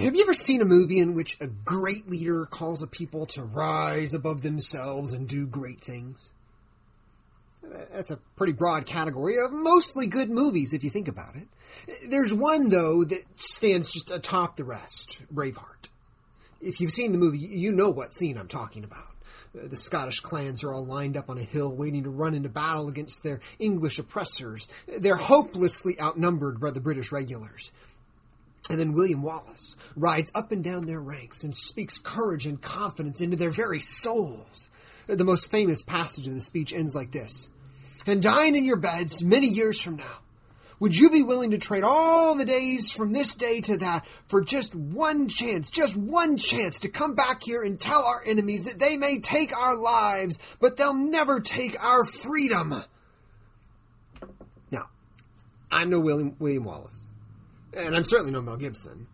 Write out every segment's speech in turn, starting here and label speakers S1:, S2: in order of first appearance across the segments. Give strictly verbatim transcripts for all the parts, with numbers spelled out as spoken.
S1: Have you ever seen a movie in which a great leader calls a people to rise above themselves and do great things? That's a pretty broad category of mostly good movies, if you think about it. There's one, though, that stands just atop the rest, Braveheart. If you've seen the movie, you know what scene I'm talking about. The Scottish clans are all lined up on a hill waiting to run into battle against their English oppressors. They're hopelessly outnumbered by the British regulars. And then William Wallace rides up and down their ranks and speaks courage and confidence into their very souls. The most famous passage of the speech ends like this. And dying in your beds many years from now, would you be willing to trade all the days from this day to that for just one chance, just one chance to come back here and tell our enemies that they may take our lives, but they'll never take our freedom? Now, I'm no William, William Wallace. And I'm certainly no Mel Gibson.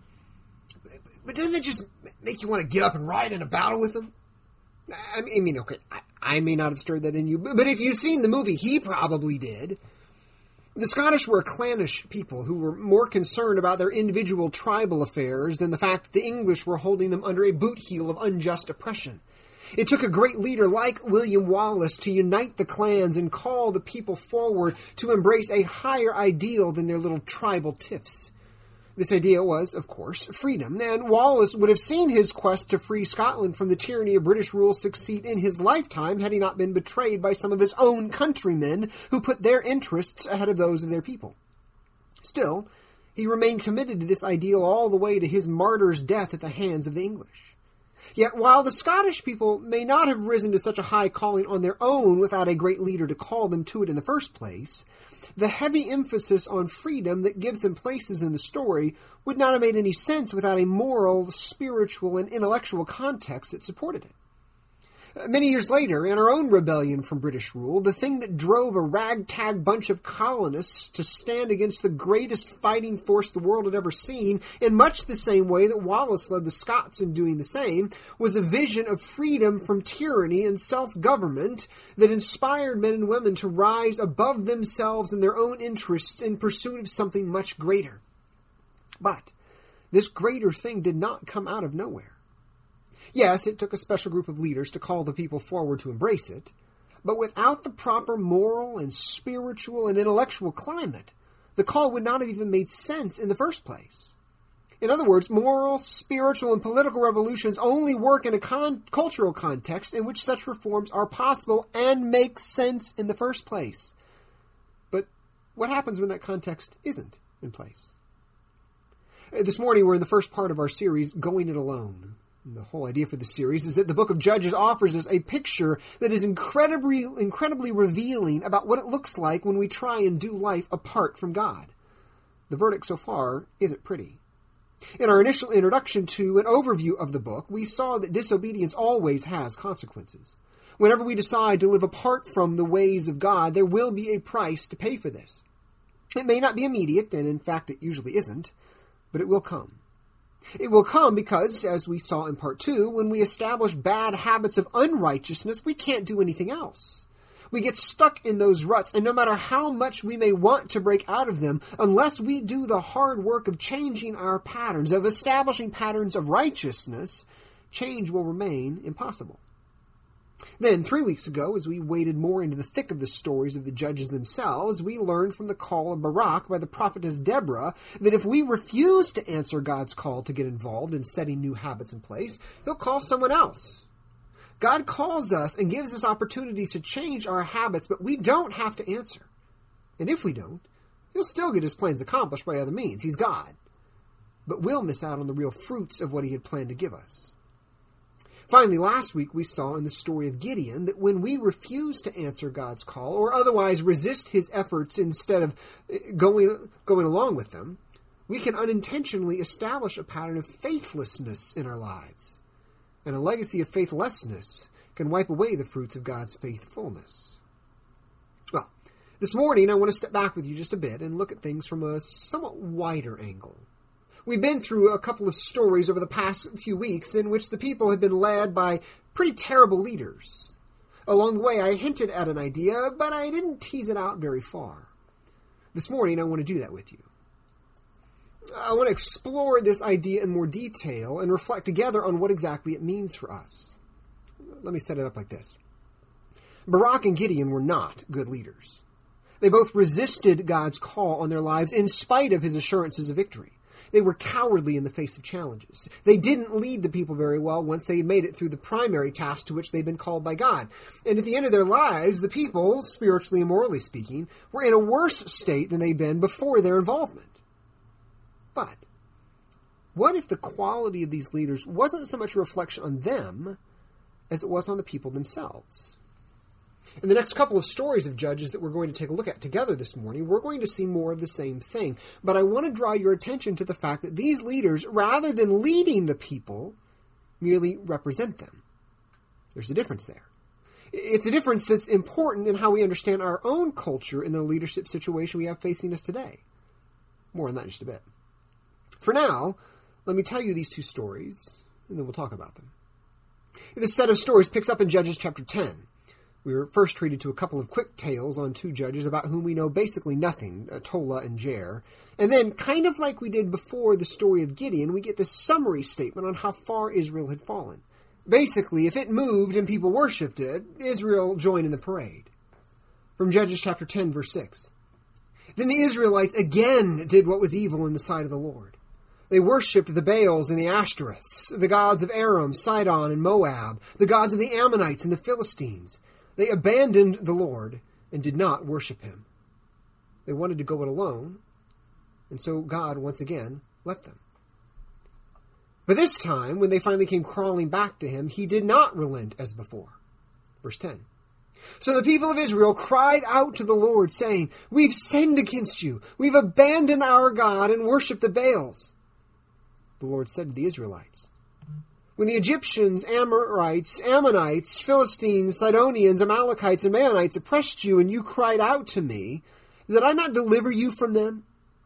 S1: But doesn't it just make you want to get up and ride in a battle with him? I mean, okay, I, I may not have stirred that in you, but if you've seen the movie, he probably did. The Scottish were a clannish people who were more concerned about their individual tribal affairs than the fact that the English were holding them under a boot heel of unjust oppression. It took a great leader like William Wallace to unite the clans and call the people forward to embrace a higher ideal than their little tribal tiffs. This idea was, of course, freedom, and Wallace would have seen his quest to free Scotland from the tyranny of British rule succeed in his lifetime had he not been betrayed by some of his own countrymen who put their interests ahead of those of their people. Still, he remained committed to this ideal all the way to his martyr's death at the hands of the English. Yet while the Scottish people may not have risen to such a high calling on their own without a great leader to call them to it in the first place, the heavy emphasis on freedom that Gibson places in the story would not have made any sense without a moral, spiritual, and intellectual context that supported it. Many years later, in our own rebellion from British rule, the thing that drove a ragtag bunch of colonists to stand against the greatest fighting force the world had ever seen, in much the same way that Wallace led the Scots in doing the same, was a vision of freedom from tyranny and self-government that inspired men and women to rise above themselves and their own interests in pursuit of something much greater. But this greater thing did not come out of nowhere. Yes, it took a special group of leaders to call the people forward to embrace it, but without the proper moral and spiritual and intellectual climate, the call would not have even made sense in the first place. In other words, moral, spiritual, and political revolutions only work in a con- cultural context in which such reforms are possible and make sense in the first place. But what happens when that context isn't in place? This morning we're in the first part of our series, Going It Alone. The whole idea for the series is that the book of Judges offers us a picture that is incredibly, incredibly revealing about what it looks like when we try and do life apart from God. The verdict so far isn't pretty. In our initial introduction to an overview of the book, we saw that disobedience always has consequences. Whenever we decide to live apart from the ways of God, there will be a price to pay for this. It may not be immediate, and in fact it usually isn't, but it will come. It will come because, as we saw in part two, when we establish bad habits of unrighteousness, we can't do anything else. We get stuck in those ruts, and no matter how much we may want to break out of them, unless we do the hard work of changing our patterns, of establishing patterns of righteousness, change will remain impossible. Then, three weeks ago, as we waded more into the thick of the stories of the judges themselves, we learned from the call of Barak by the prophetess Deborah that if we refuse to answer God's call to get involved in setting new habits in place, he'll call someone else. God calls us and gives us opportunities to change our habits, but we don't have to answer. And if we don't, he'll still get his plans accomplished by other means. He's God. But we'll miss out on the real fruits of what he had planned to give us. Finally, last week we saw in the story of Gideon that when we refuse to answer God's call or otherwise resist his efforts instead of going, going along with them, we can unintentionally establish a pattern of faithlessness in our lives. And a legacy of faithlessness can wipe away the fruits of God's faithfulness. Well, this morning I want to step back with you just a bit and look at things from a somewhat wider angle. We've been through a couple of stories over the past few weeks in which the people have been led by pretty terrible leaders. Along the way, I hinted at an idea, but I didn't tease it out very far. This morning, I want to do that with you. I want to explore this idea in more detail and reflect together on what exactly it means for us. Let me set it up like this. Barak and Gideon were not good leaders. They both resisted God's call on their lives in spite of his assurances of victory. They were cowardly in the face of challenges. They didn't lead the people very well once they had made it through the primary task to which they'd been called by God. And at the end of their lives, the people, spiritually and morally speaking, were in a worse state than they'd been before their involvement. But what if the quality of these leaders wasn't so much a reflection on them as it was on the people themselves? In the next couple of stories of Judges that we're going to take a look at together this morning, we're going to see more of the same thing. But I want to draw your attention to the fact that these leaders, rather than leading the people, merely represent them. There's a difference there. It's a difference that's important in how we understand our own culture in the leadership situation we have facing us today. More on that in just a bit. For now, let me tell you these two stories, and then we'll talk about them. This set of stories picks up in Judges chapter ten. We were first treated to a couple of quick tales on two judges about whom we know basically nothing, uh, Tola and Jair. And then, kind of like we did before the story of Gideon, we get this summary statement on how far Israel had fallen. Basically, if it moved and people worshipped it, Israel joined in the parade. From Judges chapter ten, verse six. Then the Israelites again did what was evil in the sight of the Lord. They worshipped the Baals and the Ashtoreths, the gods of Aram, Sidon, and Moab, the gods of the Ammonites and the Philistines. They abandoned the Lord and did not worship him. They wanted to go it alone, and so God once again let them. But this time, when they finally came crawling back to him, he did not relent as before. Verse ten. So the people of Israel cried out to the Lord, saying, "We've sinned against you. We've abandoned our God and worshipped the Baals." The Lord said to the Israelites, "When the Egyptians, Amorites, Ammonites, Philistines, Sidonians, Amalekites, and Maonites oppressed you, and you cried out to me, did I not deliver you from them?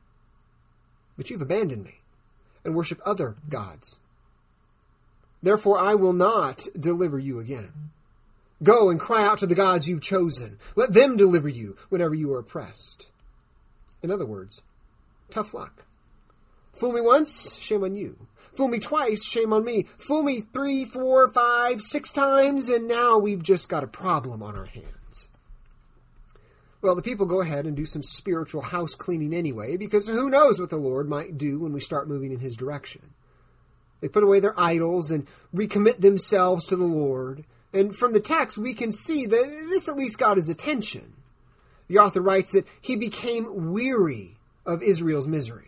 S1: But you've abandoned me and worship other gods. Therefore I will not deliver you again. Go and cry out to the gods you've chosen. Let them deliver you whenever you are oppressed." In other words, tough luck. Fool me once, shame on you. Fool me twice, shame on me. Fool me three, four, five, six times, and now we've just got a problem on our hands. Well, the people go ahead and do some spiritual house cleaning anyway, because who knows what the Lord might do when we start moving in his direction. They put away their idols and recommit themselves to the Lord. And from the text, we can see that this at least got his attention. The author writes that he became weary of Israel's misery.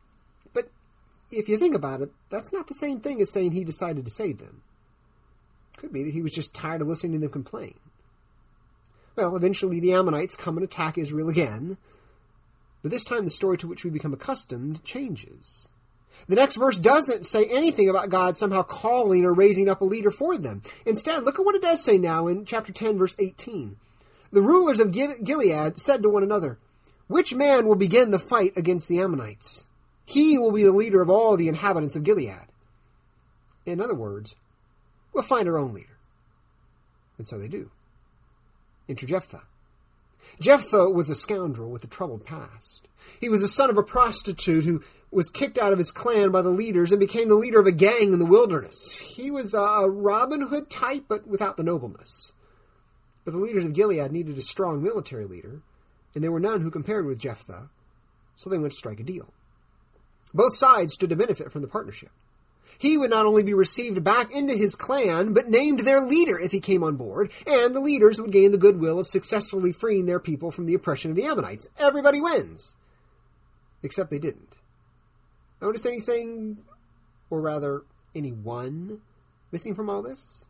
S1: If you think about it, that's not the same thing as saying he decided to save them. Could be that he was just tired of listening to them complain. Well, eventually the Ammonites come and attack Israel again, but this time the story to which we become accustomed changes. The next verse doesn't say anything about God somehow calling or raising up a leader for them. Instead, look at what it does say now in chapter ten, verse eighteen. The rulers of Gilead said to one another, "Which man will begin the fight against the Ammonites? He will be the leader of all the inhabitants of Gilead." In other words, we'll find our own leader. And so they do. Enter Jephthah. Jephthah was a scoundrel with a troubled past. He was the son of a prostitute who was kicked out of his clan by the leaders and became the leader of a gang in the wilderness. He was a Robin Hood type, but without the nobleness. But the leaders of Gilead needed a strong military leader, and there were none who compared with Jephthah, so they went to strike a deal. Both sides stood to benefit from the partnership. He would not only be received back into his clan, but named their leader if he came on board, and the leaders would gain the goodwill of successfully freeing their people from the oppression of the Ammonites. Everybody wins. Except they didn't. Notice anything, or rather, anyone, missing from all this?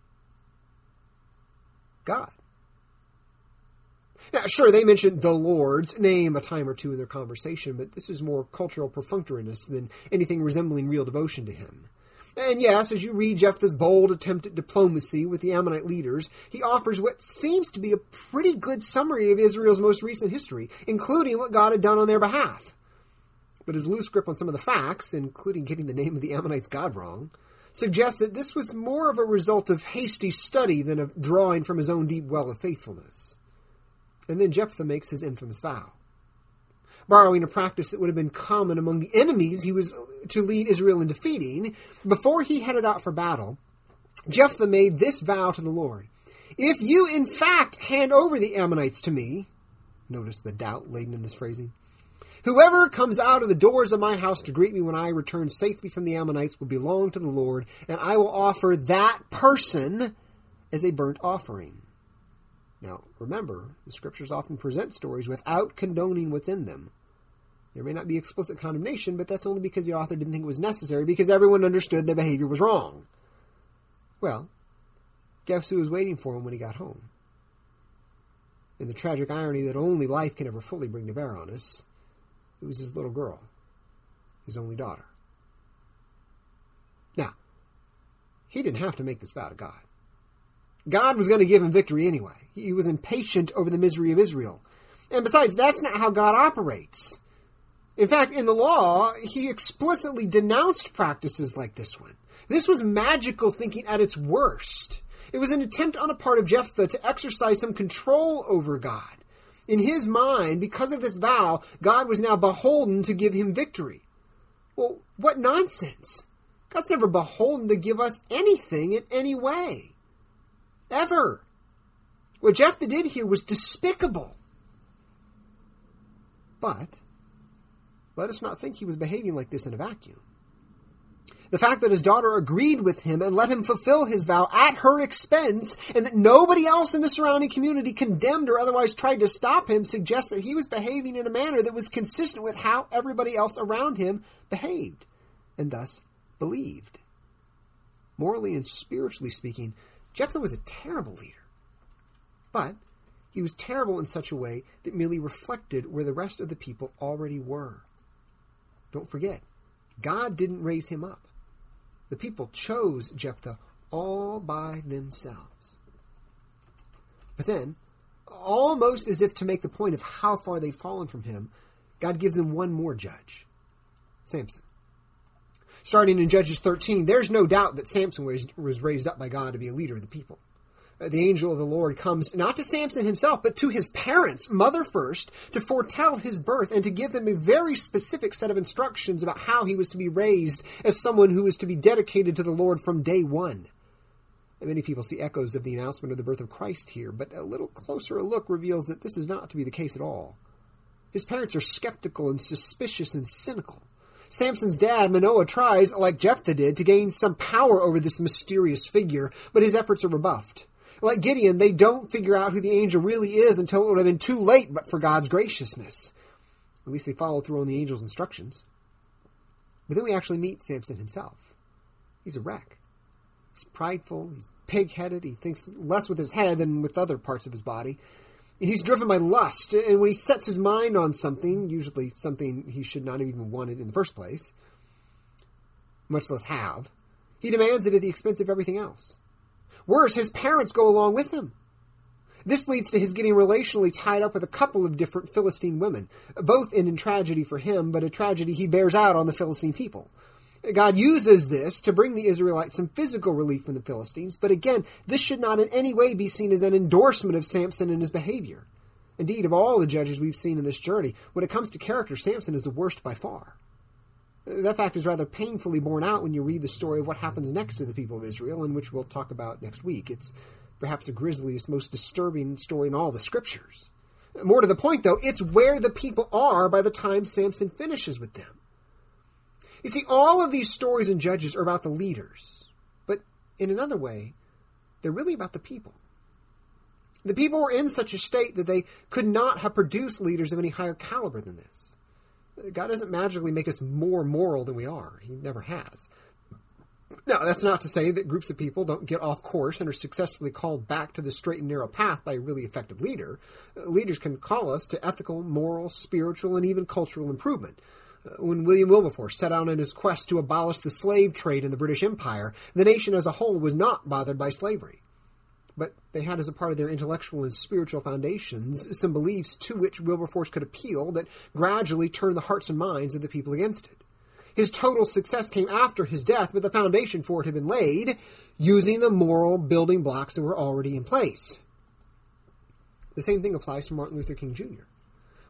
S1: God. Now, sure, they mentioned the Lord's name a time or two in their conversation, but this is more cultural perfunctoriness than anything resembling real devotion to him. And yes, as you read Jephthah's bold attempt at diplomacy with the Ammonite leaders, he offers what seems to be a pretty good summary of Israel's most recent history, including what God had done on their behalf. But his loose grip on some of the facts, including getting the name of the Ammonites God wrong, suggests that this was more of a result of hasty study than of drawing from his own deep well of faithfulness. And then Jephthah makes his infamous vow. borrowing a practice that would have been common among the enemies he was to lead Israel in defeating. Before he headed out for battle, Jephthah made this vow to the Lord. If you in fact hand over the Ammonites to me, notice the doubt laden in this phrasing, whoever comes out of the doors of my house to greet me when I return safely from the Ammonites will belong to the Lord, and I will offer that person as a burnt offering. Now, remember, the scriptures often present stories without condoning what's in them. There may not be explicit condemnation, but that's only because the author didn't think it was necessary, because everyone understood their behavior was wrong. Well, guess who was waiting for him when he got home? And the tragic irony that only life can ever fully bring to bear on us, it was his little girl, his only daughter. Now, he didn't have to make this vow to God. God was going to give him victory anyway. He was impatient over the misery of Israel. And besides, that's not how God operates. In fact, in the law, he explicitly denounced practices like this one. This was magical thinking at its worst. It was an attempt on the part of Jephthah to exercise some control over God. In his mind, because of this vow, God was now beholden to give him victory. Well, what nonsense. God's never beholden to give us anything in any way. Ever. What Jephthah did here was despicable. But let us not think he was behaving like this in a vacuum. The fact that his daughter agreed with him and let him fulfill his vow at her expense, and that nobody else in the surrounding community condemned or otherwise tried to stop him, suggests that he was behaving in a manner that was consistent with how everybody else around him behaved, and thus believed. Morally and spiritually speaking, Jephthah was a terrible leader. But he was terrible in such a way that merely reflected where the rest of the people already were. Don't forget, God didn't raise him up. The people chose Jephthah all by themselves. But then, almost as if to make the point of how far they've fallen from him, God gives him one more judge, Samson. Starting in Judges thirteen, there's no doubt that Samson was, was raised up by God to be a leader of the people. The angel of the Lord comes not to Samson himself, but to his parents, mother first, to foretell his birth and to give them a very specific set of instructions about how he was to be raised as someone who was to be dedicated to the Lord from day one. And many people see echoes of the announcement of the birth of Christ here, but a little closer look reveals that this is not to be the case at all. His parents are skeptical and suspicious and cynical. Samson's dad, Manoah, tries, like Jephthah did, to gain some power over this mysterious figure, but his efforts are rebuffed. Like Gideon, they don't figure out who the angel really is until it would have been too late, but for God's graciousness. At least they follow through on the angel's instructions. But then we actually meet Samson himself. He's a wreck. He's prideful, he's pig-headed, he thinks less with his head than with other parts of his body. He's driven by lust, and when he sets his mind on something, usually something he should not have even wanted in the first place, much less have, he demands it at the expense of everything else. Worse, his parents go along with him. This leads to his getting relationally tied up with a couple of different Philistine women, both ending in tragedy for him, but a tragedy he bears out on the Philistine people. God uses this to bring the Israelites some physical relief from the Philistines, but again, this should not in any way be seen as an endorsement of Samson and his behavior. Indeed, of all the judges we've seen in this journey, when it comes to character, Samson is the worst by far. That fact is rather painfully borne out when you read the story of what happens next to the people of Israel, in which we'll talk about next week. It's perhaps the grisliest, most disturbing story in all the scriptures. More to the point, though, it's where the people are by the time Samson finishes with them. You see, all of these stories in Judges are about the leaders, but in another way, they're really about the people. The people were in such a state that they could not have produced leaders of any higher caliber than this. God doesn't magically make us more moral than we are. He never has. Now, that's not to say that groups of people don't get off course and are successfully called back to the straight and narrow path by a really effective leader. Leaders can call us to ethical, moral, spiritual, and even cultural improvement. When William Wilberforce set out on his quest to abolish the slave trade in the British Empire, the nation as a whole was not bothered by slavery. But they had as a part of their intellectual and spiritual foundations some beliefs to which Wilberforce could appeal that gradually turned the hearts and minds of the people against it. His total success came after his death, but the foundation for it had been laid using the moral building blocks that were already in place. The same thing applies to Martin Luther King Junior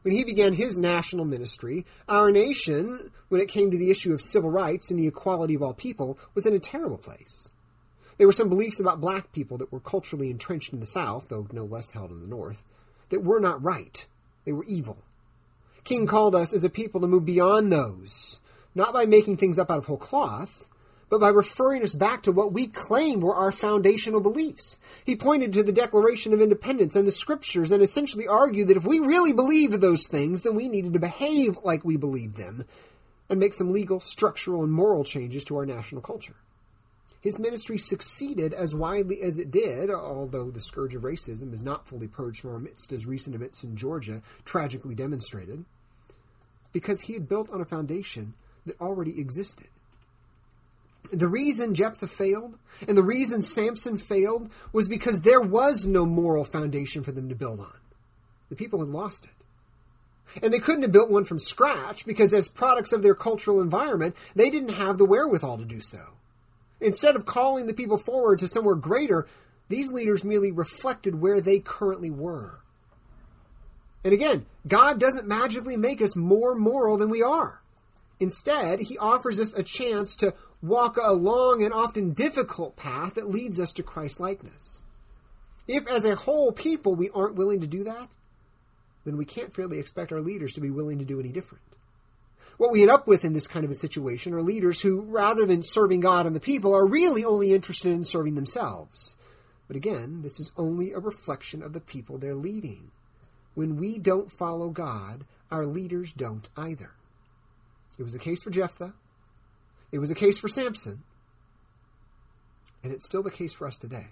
S1: When he began his national ministry, our nation, when it came to the issue of civil rights and the equality of all people, was in a terrible place. There were some beliefs about black people that were culturally entrenched in the South, though no less held in the North, that were not right. They were evil. King called us as a people to move beyond those, not by making things up out of whole cloth, but by referring us back to what we claimed were our foundational beliefs. He pointed to the Declaration of Independence and the Scriptures and essentially argued that if we really believed those things, then we needed to behave like we believed them and make some legal, structural, and moral changes to our national culture. His ministry succeeded as widely as it did, although the scourge of racism is not fully purged from our midst, as recent events in Georgia tragically demonstrated, because he had built on a foundation that already existed. The reason Jephthah failed and the reason Samson failed was because there was no moral foundation for them to build on. The people had lost it. And they couldn't have built one from scratch because as products of their cultural environment, they didn't have the wherewithal to do so. Instead of calling the people forward to somewhere greater, these leaders merely reflected where they currently were. And again, God doesn't magically make us more moral than we are. Instead, he offers us a chance to walk a long and often difficult path that leads us to Christ-likeness. If, as a whole people, we aren't willing to do that, then we can't fairly expect our leaders to be willing to do any different. What we end up with in this kind of a situation are leaders who, rather than serving God and the people, are really only interested in serving themselves. But again, this is only a reflection of the people they're leading. When we don't follow God, our leaders don't either. It was the case for Jephthah. It was a case for Samson. And it's still the case for us today.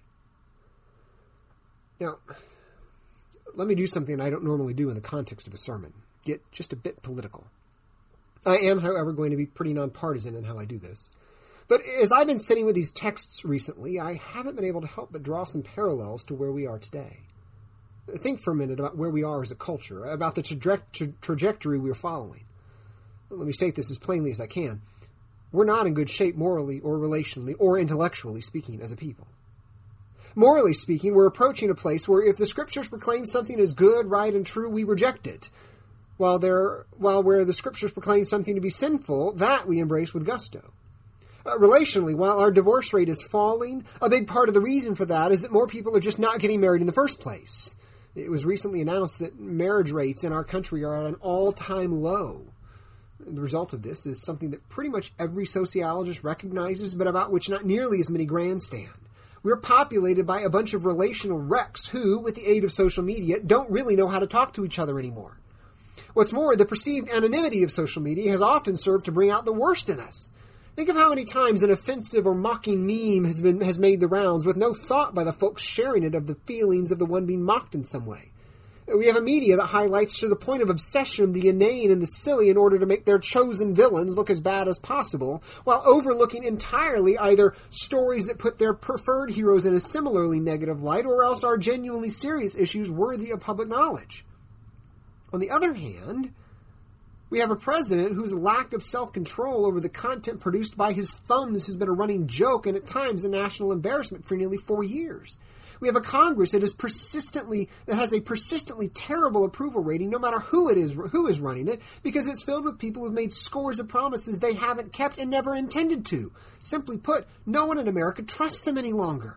S1: Now, let me do something I don't normally do in the context of a sermon. Get just a bit political. I am, however, going to be pretty nonpartisan in how I do this. But as I've been sitting with these texts recently, I haven't been able to help but draw some parallels to where we are today. Think for a minute about where we are as a culture, about the traje- tra- trajectory we're following. Let me state this as plainly as I can. We're not in good shape morally or relationally or intellectually speaking as a people. Morally speaking, we're approaching a place where if the Scriptures proclaim something as good, right, and true, we reject it. While there, while where the Scriptures proclaim something to be sinful, that we embrace with gusto. Uh, relationally, while our divorce rate is falling, a big part of the reason for that is that more people are just not getting married in the first place. It was recently announced that marriage rates in our country are at an all-time low. The result of this is something that pretty much every sociologist recognizes, but about which not nearly as many grandstand. We're populated by a bunch of relational wrecks who, with the aid of social media, don't really know how to talk to each other anymore. What's more, the perceived anonymity of social media has often served to bring out the worst in us. Think of how many times an offensive or mocking meme has been has made the rounds with no thought by the folks sharing it of the feelings of the one being mocked in some way. We have a media that highlights to the point of obsession the inane and the silly in order to make their chosen villains look as bad as possible, while overlooking entirely either stories that put their preferred heroes in a similarly negative light or else are genuinely serious issues worthy of public knowledge. On the other hand, we have a president whose lack of self-control over the content produced by his thumbs has been a running joke and at times a national embarrassment for nearly four years. We have a Congress that is persistently that has a persistently terrible approval rating, no matter who it is who is running it, because it's filled with people who've made scores of promises they haven't kept and never intended to. Simply put, no one in America trusts them any longer.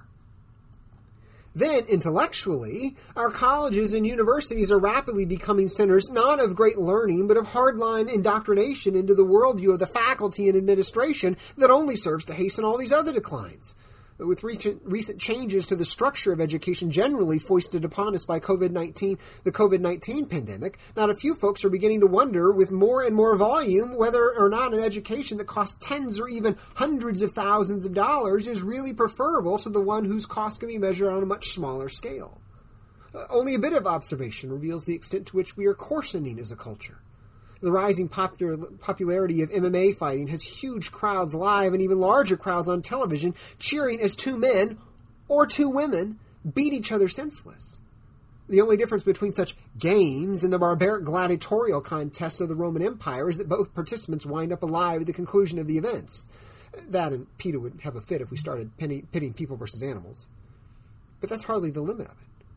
S1: Then, intellectually, our colleges and universities are rapidly becoming centers not of great learning, but of hardline indoctrination into the worldview of the faculty and administration that only serves to hasten all these other declines. With recent changes to the structure of education generally foisted upon us by COVID nineteen, the COVID nineteen pandemic, not a few folks are beginning to wonder, with more and more volume, whether or not an education that costs tens or even hundreds of thousands of dollars is really preferable to the one whose cost can be measured on a much smaller scale. Uh, only a bit of observation reveals the extent to which we are coarsening as a culture. The rising popular, popularity of M M A fighting has huge crowds live and even larger crowds on television cheering as two men or two women beat each other senseless. The only difference between such games and the barbaric gladiatorial contests of the Roman Empire is that both participants wind up alive at the conclusion of the events. That and PETA would have a fit if we started pitting people versus animals. But that's hardly the limit of it.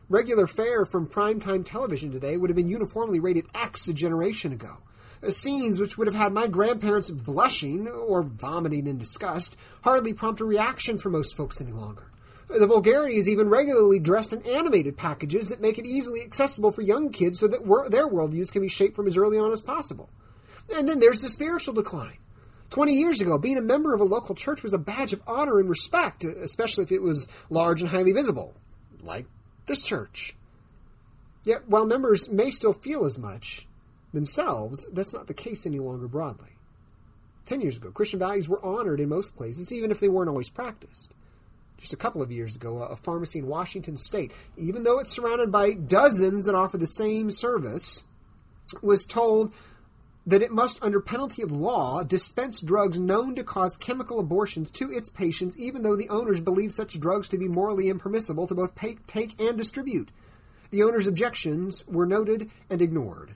S1: Regular fare from primetime television today would have been uniformly rated X a generation ago. Uh, scenes which would have had my grandparents blushing or vomiting in disgust hardly prompt a reaction for most folks any longer. The vulgarity is even regularly dressed in animated packages that make it easily accessible for young kids so that wor- their worldviews can be shaped from as early on as possible. And then there's the spiritual decline. Twenty years ago, being a member of a local church was a badge of honor and respect, especially if it was large and highly visible, like this church. Yet, while members may still feel as much themselves, that's not the case any longer broadly. Ten years ago, Christian values were honored in most places, even if they weren't always practiced. Just a couple of years ago, a pharmacy in Washington state, even though it's surrounded by dozens that offer the same service, was told that it must, under penalty of law, dispense drugs known to cause chemical abortions to its patients, even though the owners believe such drugs to be morally impermissible to both pay, take and distribute. The owner's objections were noted and ignored.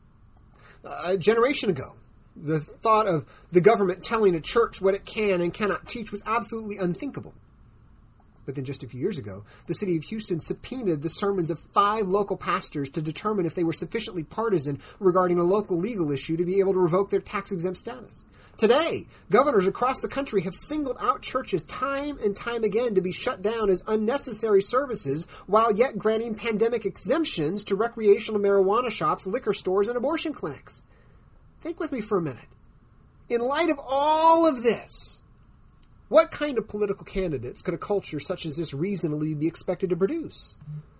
S1: A generation ago, the thought of the government telling a church what it can and cannot teach was absolutely unthinkable. But then just a few years ago, the city of Houston subpoenaed the sermons of five local pastors to determine if they were sufficiently partisan regarding a local legal issue to be able to revoke their tax-exempt status. Today, governors across the country have singled out churches time and time again to be shut down as unnecessary services while yet granting pandemic exemptions to recreational marijuana shops, liquor stores, and abortion clinics. Think with me for a minute. In light of all of this, what kind of political candidates could a culture such as this reasonably be expected to produce?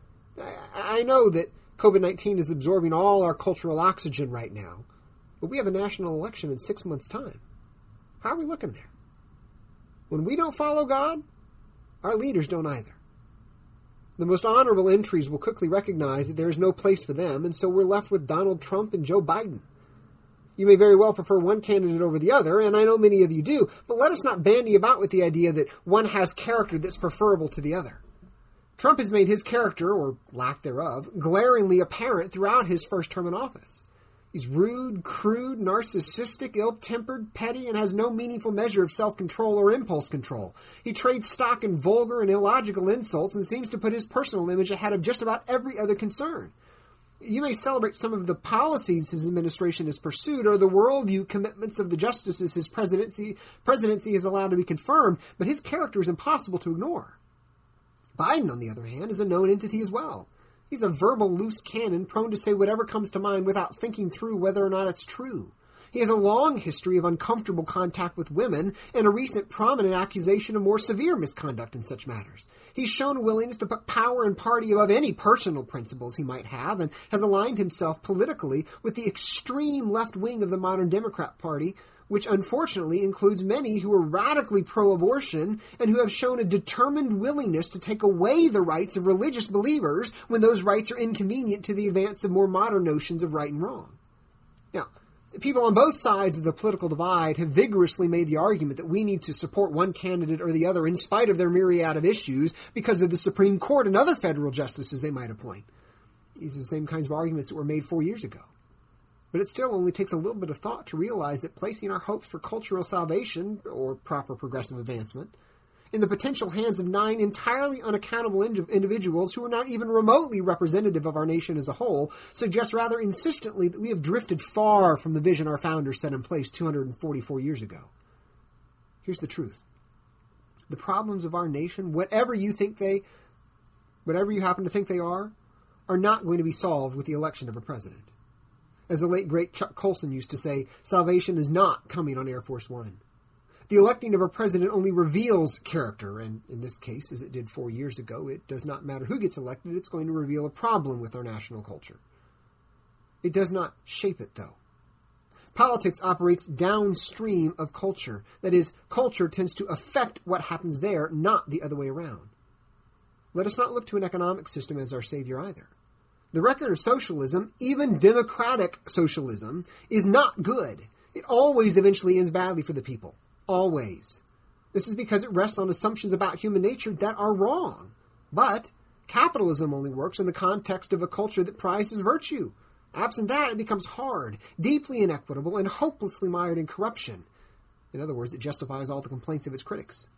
S1: I, I know that COVID nineteen is absorbing all our cultural oxygen right now, but we have a national election in six months' time. How are we looking there? When we don't follow God, our leaders don't either. The most honorable entries will quickly recognize that there is no place for them, and so we're left with Donald Trump and Joe Biden. You may very well prefer one candidate over the other, and I know many of you do, but let us not bandy about with the idea that one has character that's preferable to the other. Trump has made his character, or lack thereof, glaringly apparent throughout his first term in office. He's rude, crude, narcissistic, ill-tempered, petty, and has no meaningful measure of self-control or impulse control. He trades stock in vulgar and illogical insults and seems to put his personal image ahead of just about every other concern. You may celebrate some of the policies his administration has pursued or the worldview commitments of the justices his presidency, presidency is allowed to be confirmed, but his character is impossible to ignore. Biden, on the other hand, is a known entity as well. He's a verbal loose cannon prone to say whatever comes to mind without thinking through whether or not it's true. He has a long history of uncomfortable contact with women and a recent prominent accusation of more severe misconduct in such matters. He's shown a willingness to put power and party above any personal principles he might have and has aligned himself politically with the extreme left wing of the modern Democrat Party, which unfortunately includes many who are radically pro-abortion and who have shown a determined willingness to take away the rights of religious believers when those rights are inconvenient to the advance of more modern notions of right and wrong. Now, people on both sides of the political divide have vigorously made the argument that we need to support one candidate or the other in spite of their myriad of issues because of the Supreme Court and other federal justices they might appoint. These are the same kinds of arguments that were made four years ago. But it still only takes a little bit of thought to realize that placing our hopes for cultural salvation, or proper progressive advancement, in the potential hands of nine entirely unaccountable ind- individuals who are not even remotely representative of our nation as a whole suggests rather insistently that we have drifted far from the vision our founders set in place two hundred forty-four years ago. Here's the truth. The problems of our nation, whatever you think they, whatever you happen to think they are, are not going to be solved with the election of a president. As the late, great Chuck Colson used to say, salvation is not coming on Air Force One. The electing of a president only reveals character, and in this case, as it did four years ago, it does not matter who gets elected, it's going to reveal a problem with our national culture. It does not shape it, though. Politics operates downstream of culture. That is, culture tends to affect what happens there, not the other way around. Let us not look to an economic system as our savior either. The record of socialism, even democratic socialism, is not good. It always eventually ends badly for the people. Always. This is because it rests on assumptions about human nature that are wrong. But capitalism only works in the context of a culture that prizes virtue. Absent that, it becomes hard, deeply inequitable, and hopelessly mired in corruption. In other words, it justifies all the complaints of its critics.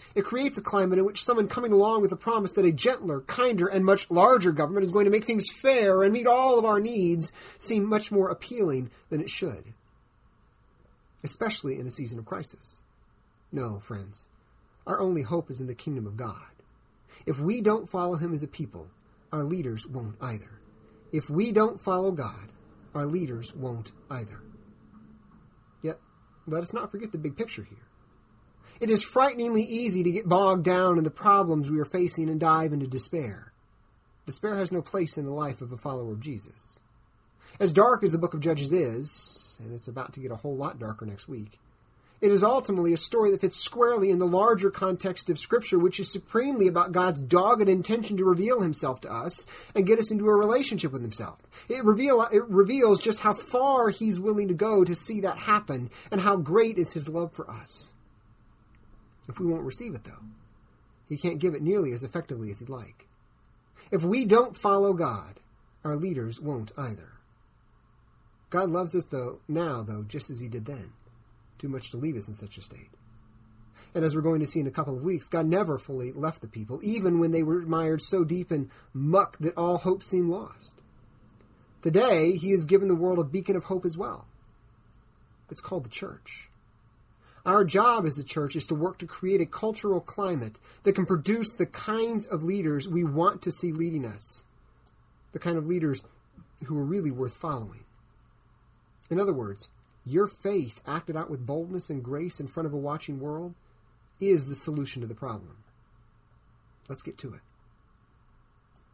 S1: It creates a climate in which someone coming along with a promise that a gentler, kinder, and much larger government is going to make things fair and meet all of our needs seem much more appealing than it should, especially in a season of crisis. No, friends, our only hope is in the kingdom of God. If we don't follow him as a people, our leaders won't either. If we don't follow God, our leaders won't either. Yet, let us not forget the big picture here. It is frighteningly easy to get bogged down in the problems we are facing and dive into despair. Despair has no place in the life of a follower of Jesus. As dark as the book of Judges is, and it's about to get a whole lot darker next week, it is ultimately a story that fits squarely in the larger context of Scripture, which is supremely about God's dogged intention to reveal himself to us and get us into a relationship with himself. It, reveal, it reveals just how far he's willing to go to see that happen and how great is his love for us. If we won't receive it, though, he can't give it nearly as effectively as he'd like. If we don't follow God, our leaders won't either. God loves us though now, though, just as he did then. Too much to leave us in such a state. And as we're going to see in a couple of weeks, God never fully left the people, even when they were mired so deep in muck that all hope seemed lost. Today, he has given the world a beacon of hope as well. It's called the church. Our job as the church is to work to create a cultural climate that can produce the kinds of leaders we want to see leading us. The kind of leaders who are really worth following. In other words, your faith acted out with boldness and grace in front of a watching world is the solution to the problem. Let's get to it.